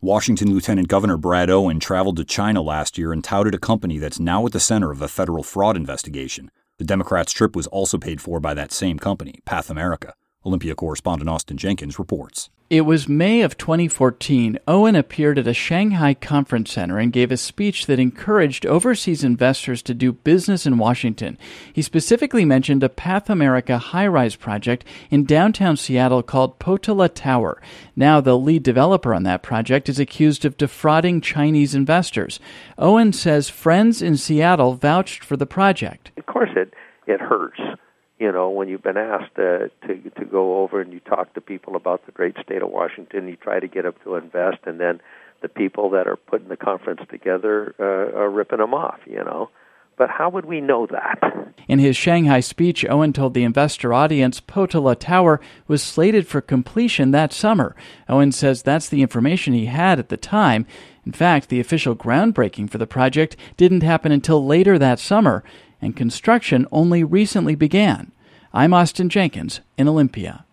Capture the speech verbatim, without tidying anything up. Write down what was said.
Washington Lieutenant Governor Brad Owen traveled to China last year and touted a company that's now at the center of a federal fraud investigation. The Democrats' trip was also paid for by that same company, Path America. Olympia correspondent Austin Jenkins reports. It was May of twenty fourteen. Owen appeared at a Shanghai conference center and gave a speech that encouraged overseas investors to do business in Washington. He specifically mentioned a Path America high-rise project in downtown Seattle called Potala Tower. Now, the lead developer on that project is accused of defrauding Chinese investors. Owen says friends in Seattle vouched for the project. Of course, it, it hurts. You know, when you've been asked uh, to to go over and you talk to people about the great state of Washington, you try to get them to invest, and then the people that are putting the conference together uh, are ripping them off, you know. But how would we know that? In his Shanghai speech, Owen told the investor audience Potala Tower was slated for completion that summer. Owen says that's the information he had at the time. In fact, the official groundbreaking for the project didn't happen until later that summer, and construction only recently began. I'm Austin Jenkins in Olympia.